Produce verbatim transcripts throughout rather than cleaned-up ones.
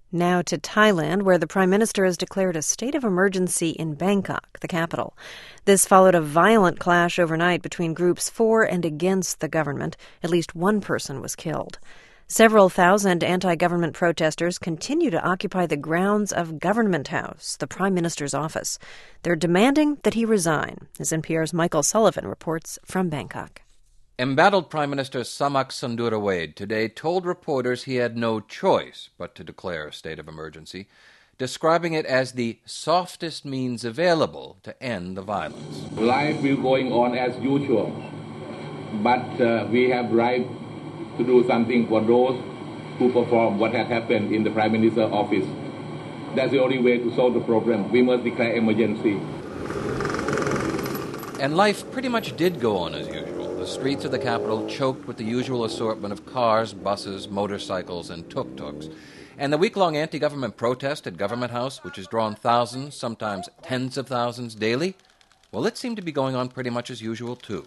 Now to Thailand, where the Prime Minister has declared a state of emergency in Bangkok, the capital. This followed a violent clash overnight between groups for and against the government. At least one person was killed. Several thousand anti-government protesters continue to occupy the grounds of Government House, the Prime Minister's office. They're demanding that he resign, as N P R's Michael Sullivan reports from Bangkok. Embattled Prime Minister Samak Sundurawade today told reporters he had no choice but to declare a state of emergency, describing it as the softest means available to end the violence. Life will going on as usual, but uh, we have right to do something for those who perform what had happened in the Prime Minister's office. That's the only way to solve the problem. We must declare emergency. And life pretty much did go on as usual. The streets of the capital choked with the usual assortment of cars, buses, motorcycles, and tuk-tuks. And the week-long anti-government protest at Government House, which has drawn thousands, sometimes tens of thousands daily, well, it seemed to be going on pretty much as usual, too.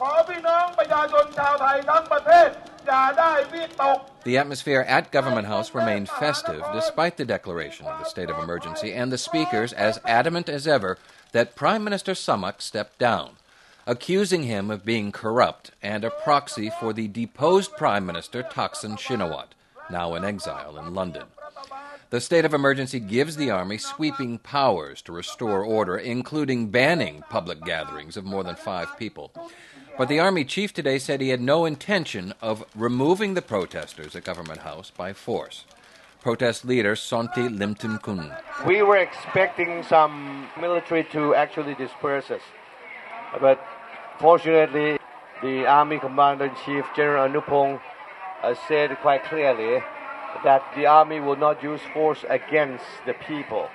The atmosphere at Government House remained festive despite the declaration of the state of emergency, and the speakers as adamant as ever that Prime Minister Samak stepped down, accusing him of being corrupt and a proxy for the deposed Prime Minister Thaksin Shinawatra, now in exile in London. The state of emergency gives the army sweeping powers to restore order, including banning public gatherings of more than five people. But the army chief today said he had no intention of removing the protesters at Government House by force. Protest leader Sonti Limtimkun. We were expecting some military to actually disperse us, but fortunately, the Army Commander-in-Chief, General Anupong, uh, said quite clearly that the Army will not use force against the people.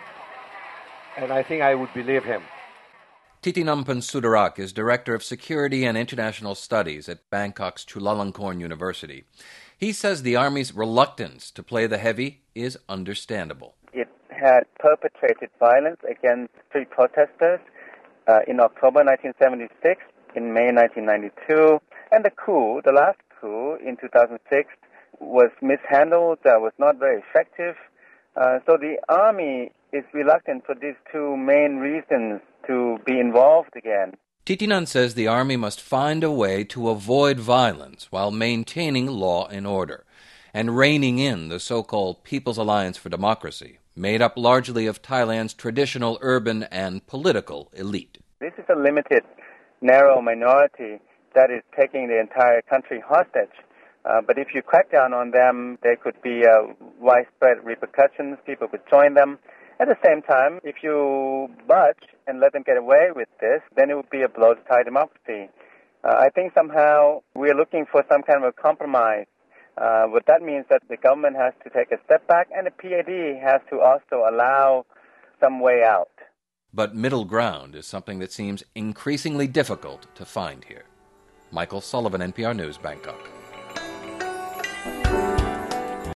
And I think I would believe him. Titinampan Sudarak is Director of Security and International Studies at Bangkok's Chulalongkorn University. He says the Army's reluctance to play the heavy is understandable. It had perpetrated violence against street protesters uh, in October nineteen seventy-six, in May nineteen ninety-two, and the coup, the last coup in two thousand six, was mishandled, uh, was not very effective. Uh, so the Army is reluctant for these two main reasons to be involved again. Titinan says the Army must find a way to avoid violence while maintaining law and order, and reining in the so-called People's Alliance for Democracy, made up largely of Thailand's traditional urban and political elite. This is a limited, narrow minority that is taking the entire country hostage. Uh, but if you crack down on them, there could be uh, widespread repercussions. People could join them. At the same time, if you budge and let them get away with this, then it would be a blow to Thai democracy. Uh, I think somehow we're looking for some kind of a compromise. Uh, what that means that the government has to take a step back, and the P A D has to also allow some way out. But middle ground is something that seems increasingly difficult to find here. Michael Sullivan, N P R News, Bangkok.